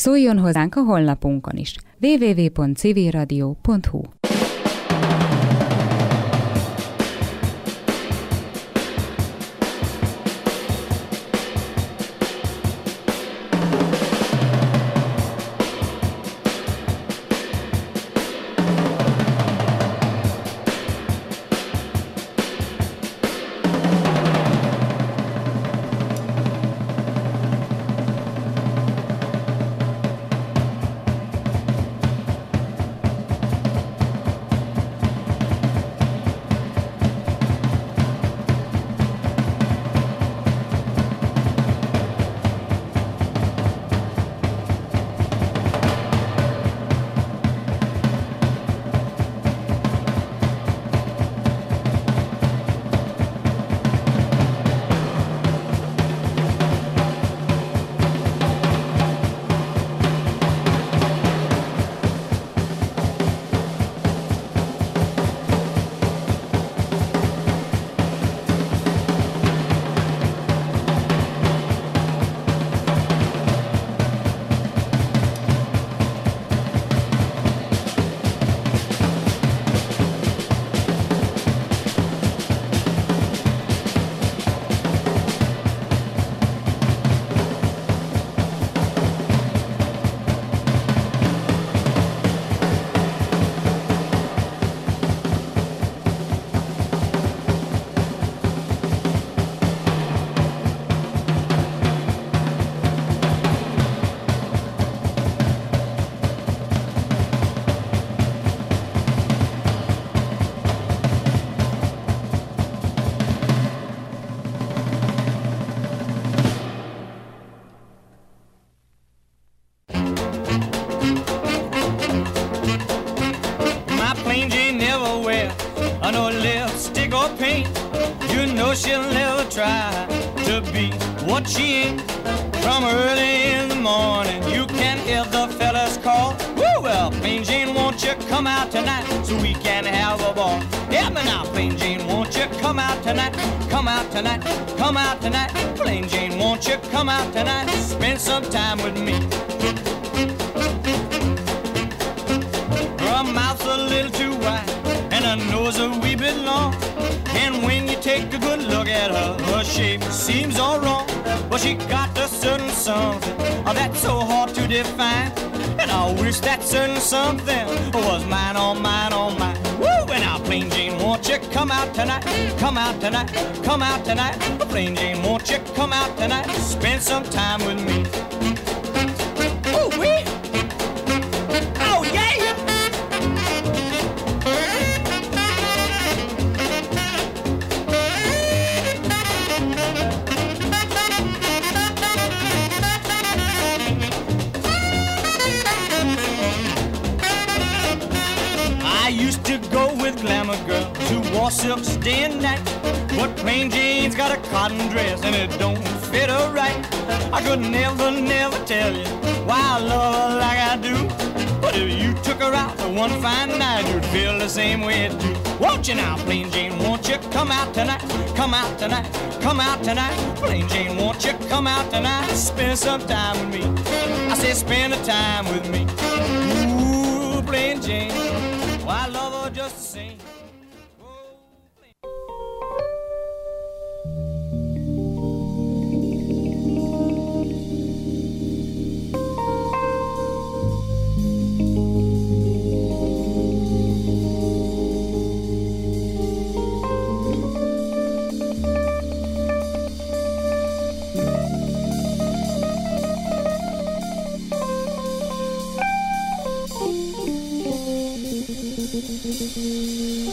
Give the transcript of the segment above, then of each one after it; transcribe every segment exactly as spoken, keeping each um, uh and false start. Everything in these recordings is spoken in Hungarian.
Szóljon hozzánk a honlapunkon is. double-u double-u double-u pont civilradio pont hu. No lipstick or paint, you know she'll never try to be what she ain't. From early in the morning, you can hear the fellas call. Woo! Well, Plain Jane, won't you come out tonight so we can have a ball? Yeah, but now, Plain Jane, won't you come out tonight? Come out tonight, come out tonight. Plain Jane, won't you come out tonight? Spend some time with me. Her mouth's a little too wide and her nose a wee bit long. And when you take a good look at her, her shape seems all wrong. But she got a certain something oh, that's so hard to define. And I wish that certain something was mine, oh mine, oh mine. Woo! And now, Plain Jane, won't you come out tonight? Come out tonight, come out tonight. Plain Jane, won't you come out tonight? Spend some time with me. Ooh, wee! Oh, yeah! To go with glamour girls who wore silks day and night, but Plain Jane's got a cotton dress and it don't fit her right. I could never, never tell you why I love her like I do, but if you took her out for one fine night, you'd feel the same way too. Won't you now, Plain Jane, won't you come out tonight? Come out tonight, come out tonight. Plain Jane, won't you come out tonight? Spend some time with me. I said spend the time with me. Ooh, Plain Jane, well, I love her just the same. Thank you.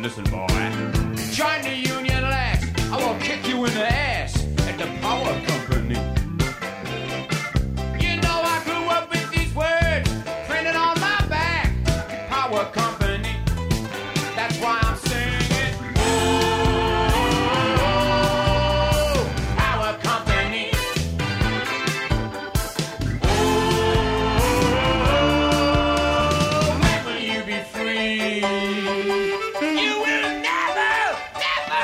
Listen, boy. Join the union lads. I will kick you in the ass at the power company. You know I grew up with these words printed on my back. Power company. That's why I'm singing. Oh, power company. Oh, when will you be free? You will never, never.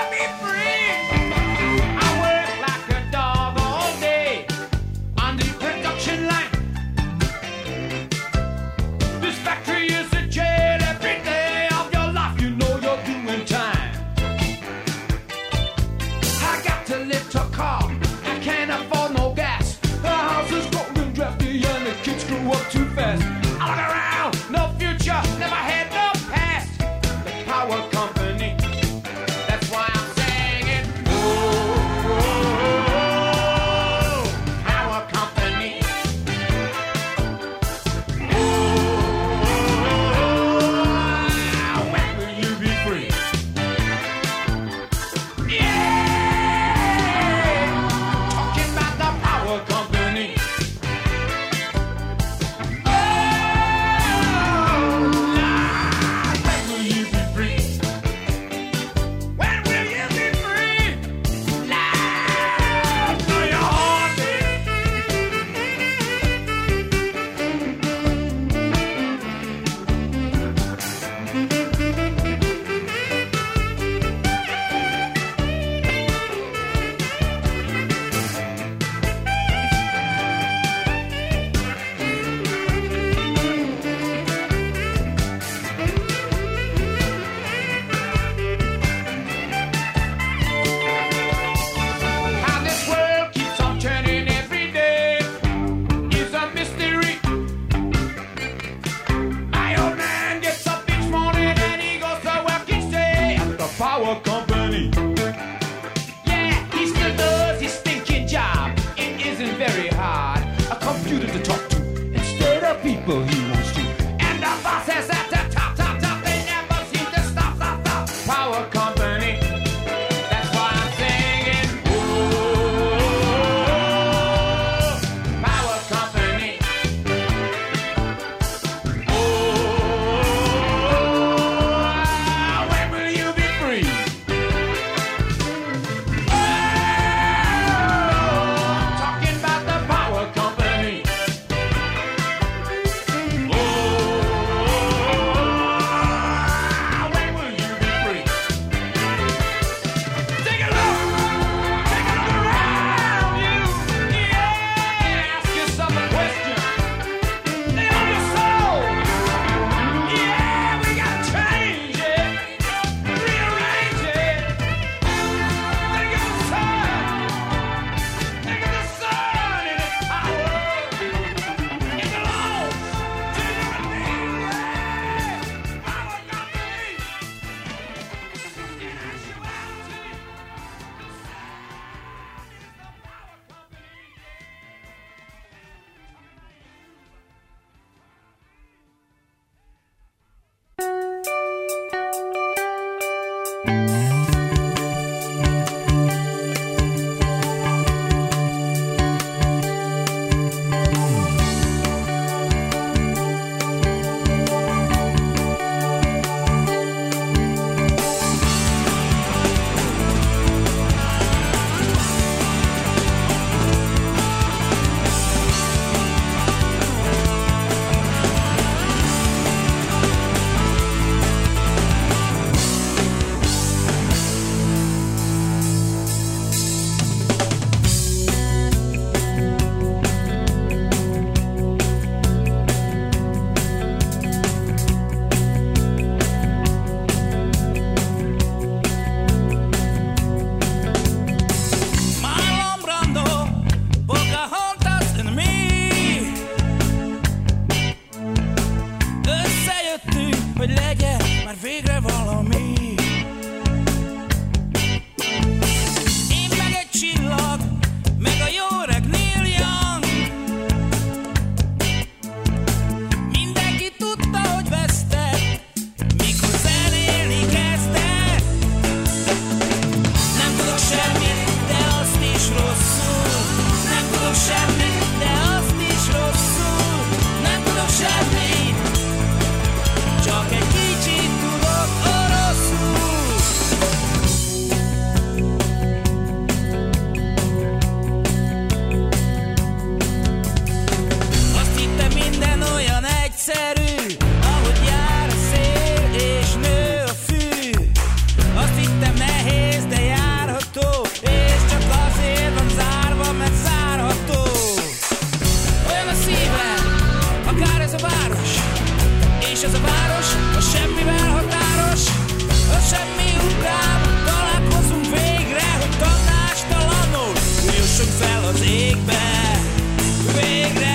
ez a város, a semmivel határos, a semmi után találkozunk végre, hogy tanástalanul jussunk fel az égbe, végre.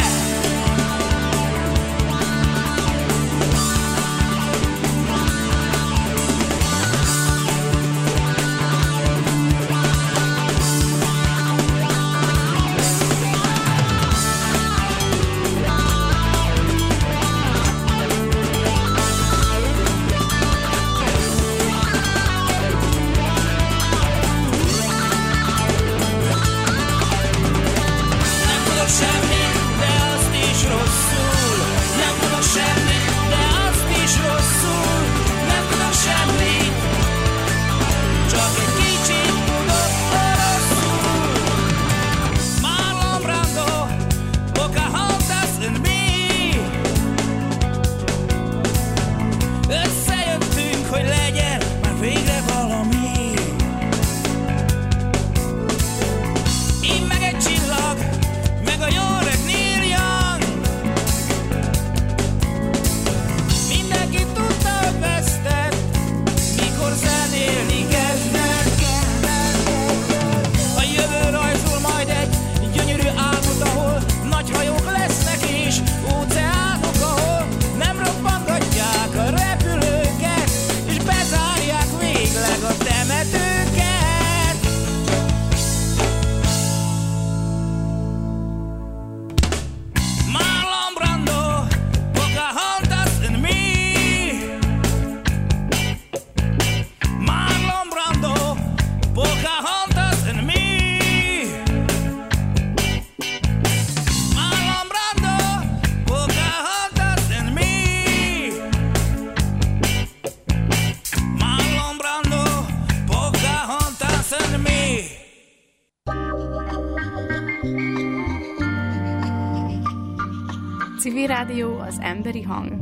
Civil Rádió, az emberi hang.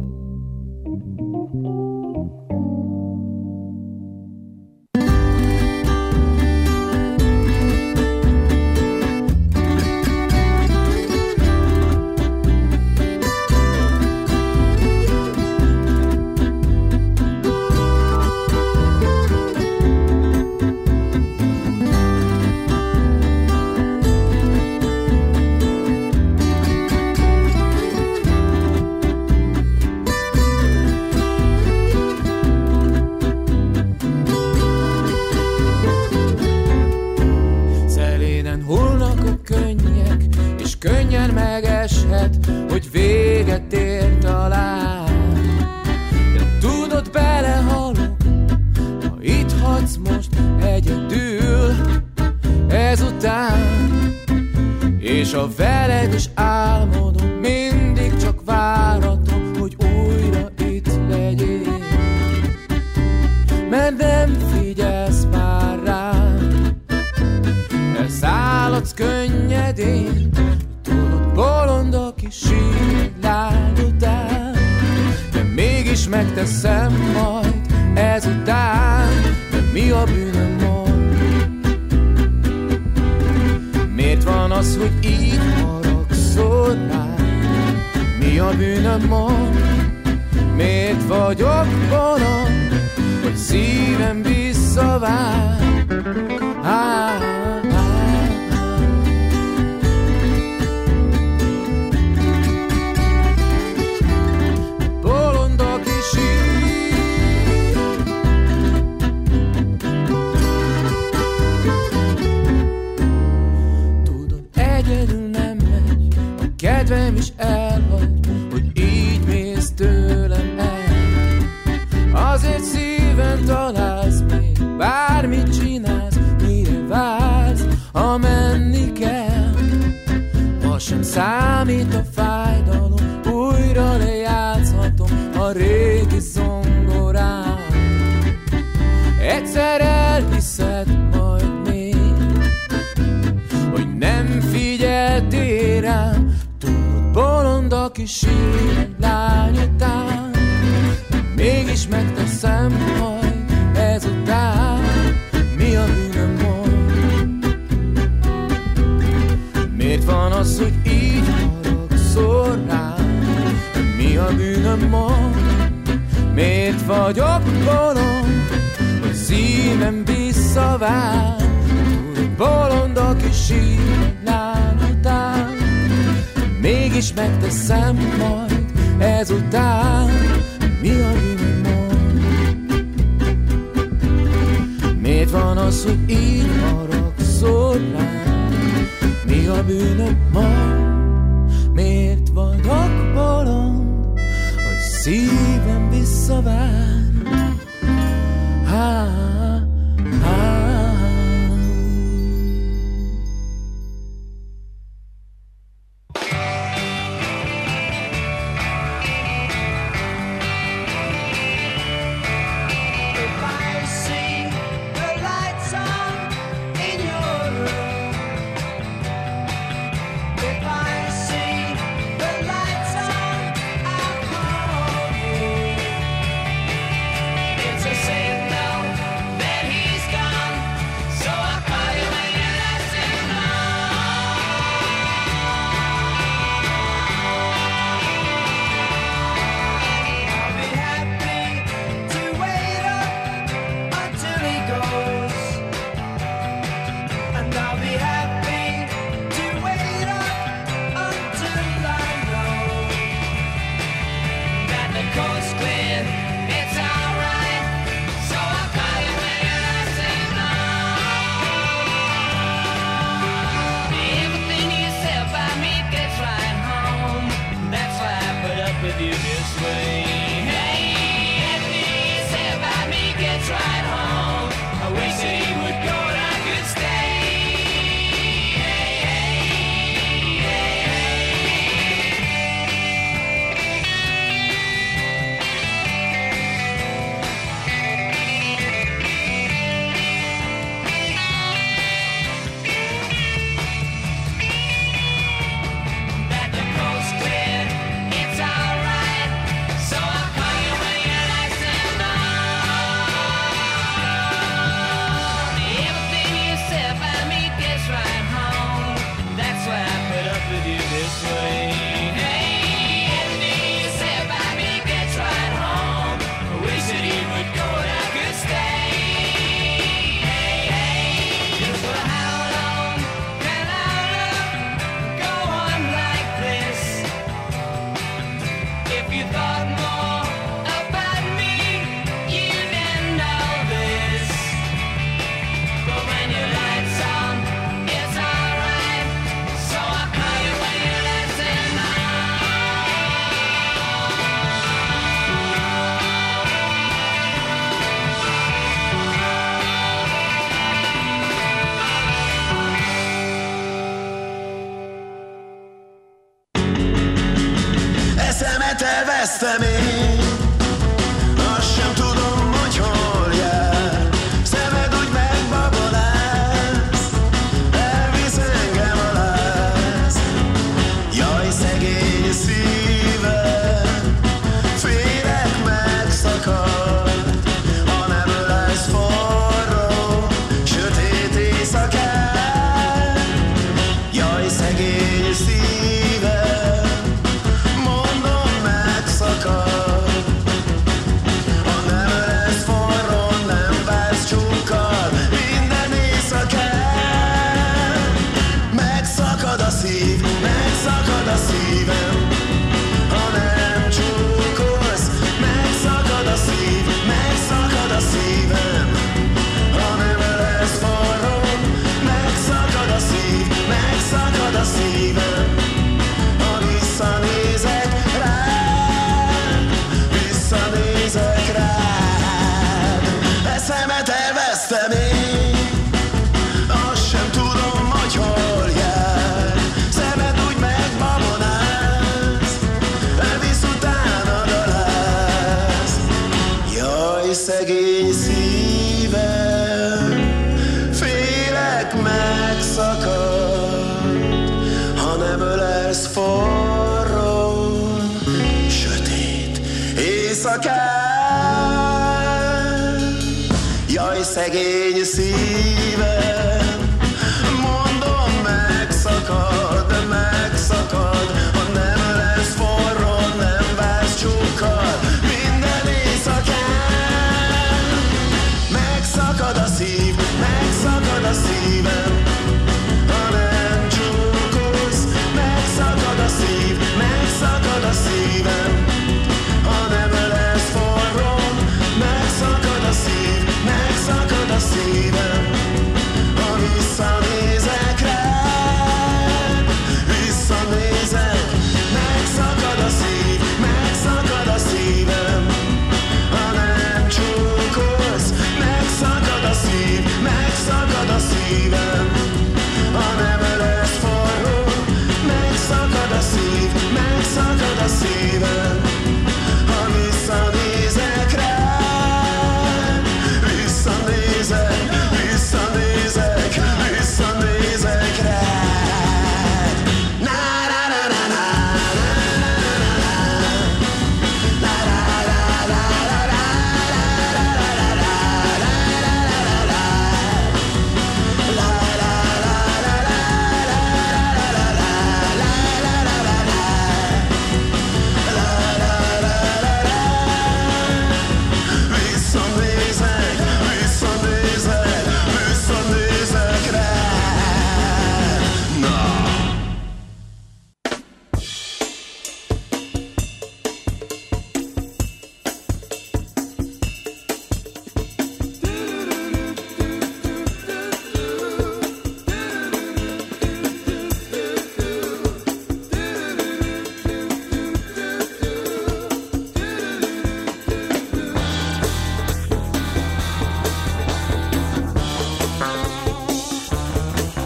Hogy véget ér talán, de tudod, belehalok, ha itt hagysz most egyedül ezután, és a veled is álmodom, mindig csak váratom, hogy újra itt legyél, mert nem figyelsz már rám, elszállodsz könnyedén, bolond, aki sír lány után, de mégis megteszem majd ezután, de mi a bűnöm mond? Miért van az, hogy így haragszol rám? Mi a bűnöm mond? Miért vagyok bolond, hogy szívem visszavár? Ah, kedvem is elhagy, hogy így mész tőlem el. Azért szíven találsz még, bármit csinálsz, mire vársz, ha menni kell. Ma sem számít a fájdalom, újra lejátszhatom a régi zongorán. Egyszer elhiszed majd még, hogy nem figyeltél rám. Bolond, aki sír egy lány után, mégis megteszem majd ezután. Mi a bűnöm mond? Miért van az, hogy így haragszol rám? Mi a bűnöm mond? vagyok bolond, hogy szívem visszavár. Tudod, bolondok is sírnál után, mégis megteszem majd ezután. Mi a bűnöm mond? Miért van az, hogy így haragszol rám? Mi a bűnöm mond? Miért vagyok bolond, hogy szívem visszavár? Há, há. Elvesztem én, azt sem tudom, hogy hol jár. Szemed úgy megbabolász, elvisz engem a láz. Jaj, szegény szívem, félek megszakad, ha nem ölelsz forró, sötét éjszakán. Jaj, szegény szívem, mondom megszakad, ha nem lesz forró, nem válsz csókkal minden éjszakán. Megszakad a szív, megszakad a szívem, ha nem csókolsz. Megszakad a szív, megszakad a szívem, ha nem lesz forró. Megszakad a szív, megszakad a szívem, ha visszanézek rád, visszanézek rád. Eszemet elvesztem én, azt sem tudom, hogy hol jár. Szemed úgy megbabonász, elvisz utánad a láz. Jaj, szegény szívem, félek megszakad, ha nem ölelsz forrón, sötét éjszakán. Jaj, szegény szívem, mondom megszakad, megszakad, ha nem lesz forrón, nem válsz csókkal minden éjszakán. szívem, ha visszanézek rád. Visszanézek, visszanézek, visszanézek rád. Na na na na na, na na na na na, na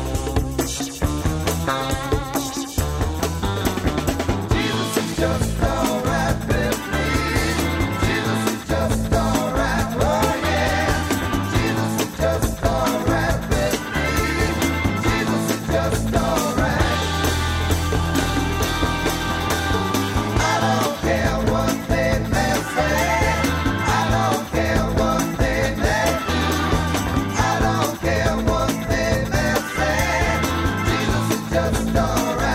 just